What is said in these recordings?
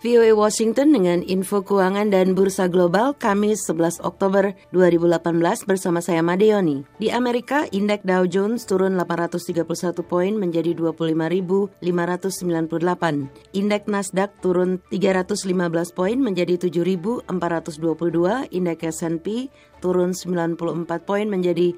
VOA Washington dengan info keuangan dan bursa global Kamis 11 Oktober 2018 bersama saya Madeoni. Di Amerika, indeks Dow Jones turun 831 poin menjadi 25.598. Indeks Nasdaq turun 315 poin menjadi 7.422. Indeks S&P turun 94 poin menjadi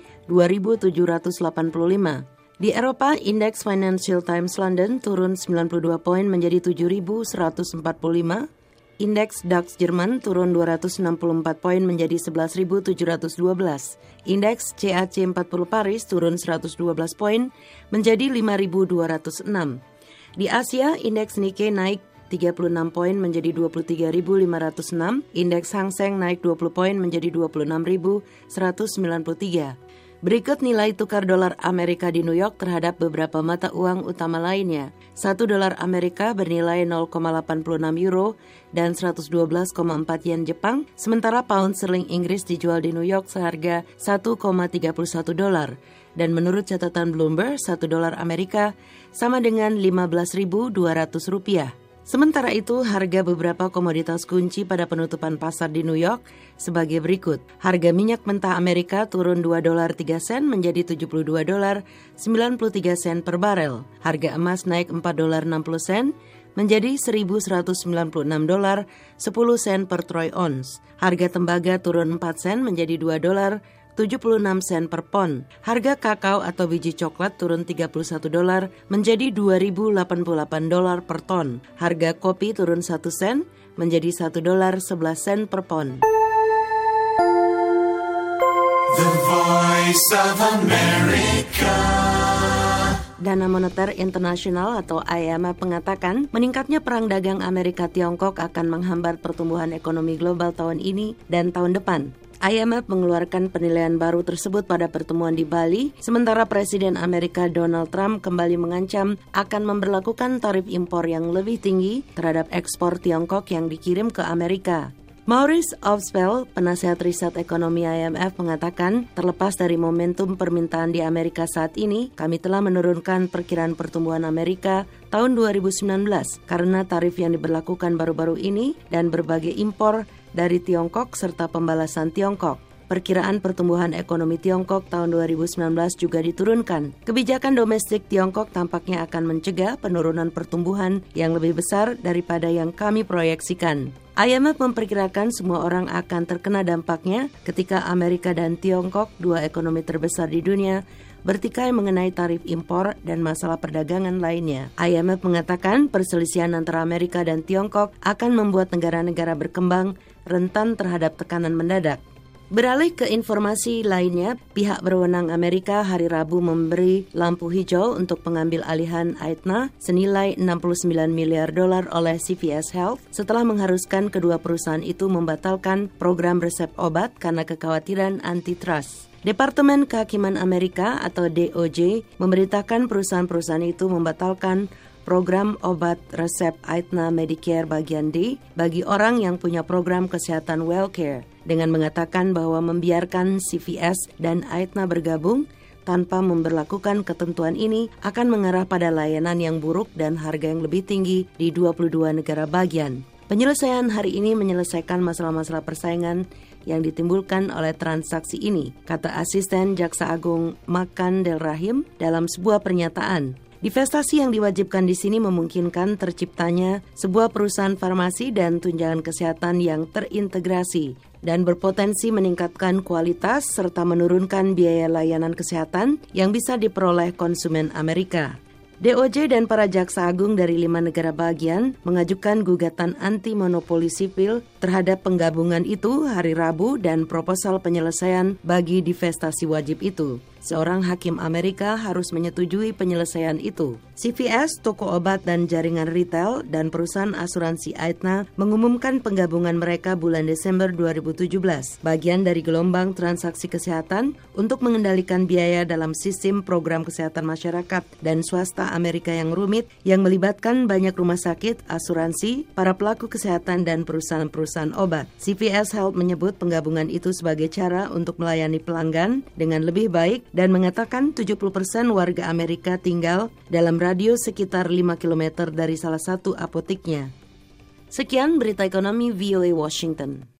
2.785. Di Eropa, indeks Financial Times London turun 92 poin menjadi 7.145. Indeks DAX Jerman turun 264 poin menjadi 11.712. Indeks CAC 40 Paris turun 112 poin menjadi 5.206. Di Asia, indeks Nikkei naik 36 poin menjadi 23.506. Indeks Hang Seng naik 20 poin menjadi 26.193. Berikut nilai tukar dolar Amerika di New York terhadap beberapa mata uang utama lainnya. 1 dolar Amerika bernilai 0,86 euro dan 112,4 yen Jepang, sementara pound sterling Inggris dijual di New York seharga 1,31 dolar. Dan menurut catatan Bloomberg, 1 dolar Amerika sama dengan 15.200 rupiah. Sementara itu, harga beberapa komoditas kunci pada penutupan pasar di New York sebagai berikut. Harga minyak mentah Amerika turun $2.03 menjadi $72.93 per barel. Harga emas naik $4.60 menjadi $1.196.10 per troy ounce. Harga tembaga turun 4 sen menjadi $2.76 per pon. Harga kakao atau biji coklat turun $31 menjadi $2.088 per ton. Harga kopi turun 1 sen menjadi $1.11 per pon. The Voice of America. Dana Moneter Internasional atau IMF mengatakan meningkatnya perang dagang Amerika-Tiongkok akan menghambat pertumbuhan ekonomi global tahun ini dan tahun depan. IMF mengeluarkan penilaian baru tersebut pada pertemuan di Bali, sementara Presiden Amerika Donald Trump kembali mengancam akan memberlakukan tarif impor yang lebih tinggi terhadap ekspor Tiongkok yang dikirim ke Amerika. Maurice Obstfeld, penasihat riset ekonomi IMF, mengatakan terlepas dari momentum permintaan di Amerika saat ini, kami telah menurunkan perkiraan pertumbuhan Amerika tahun 2019 karena tarif yang diberlakukan baru-baru ini dan berbagai impor dari Tiongkok serta pembalasan Tiongkok. Perkiraan pertumbuhan ekonomi Tiongkok tahun 2019 juga diturunkan. Kebijakan domestik Tiongkok tampaknya akan mencegah penurunan pertumbuhan yang lebih besar daripada yang kami proyeksikan. IMF memperkirakan semua orang akan terkena dampaknya ketika Amerika dan Tiongkok, dua ekonomi terbesar di dunia, bertikai mengenai tarif impor dan masalah perdagangan lainnya. IMF mengatakan perselisihan antara Amerika dan Tiongkok akan membuat negara-negara berkembang rentan terhadap tekanan mendadak. Beralih ke informasi lainnya, pihak berwenang Amerika hari Rabu memberi lampu hijau untuk pengambil alihan Aetna senilai $69 miliar oleh CVS Health setelah mengharuskan kedua perusahaan itu membatalkan program resep obat karena kekhawatiran antitrust. Departemen Kehakiman Amerika atau DOJ memberitakan perusahaan-perusahaan itu membatalkan program obat resep Aetna Medicare bagian D bagi orang yang punya program kesehatan WellCare dengan mengatakan bahwa membiarkan CVS dan Aetna bergabung tanpa memberlakukan ketentuan ini akan mengarah pada layanan yang buruk dan harga yang lebih tinggi di 22 negara bagian. Penyelesaian hari ini menyelesaikan masalah-masalah persaingan yang ditimbulkan oleh transaksi ini, kata asisten Jaksa Agung Makan Del Rahim dalam sebuah pernyataan. Divestasi yang diwajibkan di sini memungkinkan terciptanya sebuah perusahaan farmasi dan tunjangan kesehatan yang terintegrasi dan berpotensi meningkatkan kualitas serta menurunkan biaya layanan kesehatan yang bisa diperoleh konsumen Amerika. DOJ dan para jaksa agung dari 5 negara bagian mengajukan gugatan anti-monopoli sipil terhadap penggabungan itu hari Rabu dan proposal penyelesaian bagi divestasi wajib itu. Seorang hakim Amerika harus menyetujui penyelesaian itu. CVS, toko obat dan jaringan retail, dan perusahaan asuransi Aetna mengumumkan penggabungan mereka bulan Desember 2017, bagian dari gelombang transaksi kesehatan untuk mengendalikan biaya dalam sistem program kesehatan masyarakat dan swasta Amerika yang rumit yang melibatkan banyak rumah sakit, asuransi, para pelaku kesehatan, dan perusahaan-perusahaan obat. CVS Health menyebut penggabungan itu sebagai cara untuk melayani pelanggan dengan lebih baik dan mengatakan 70% warga Amerika tinggal dalam radius sekitar 5 km dari salah satu apoteknya. Sekian berita ekonomi VOA Washington.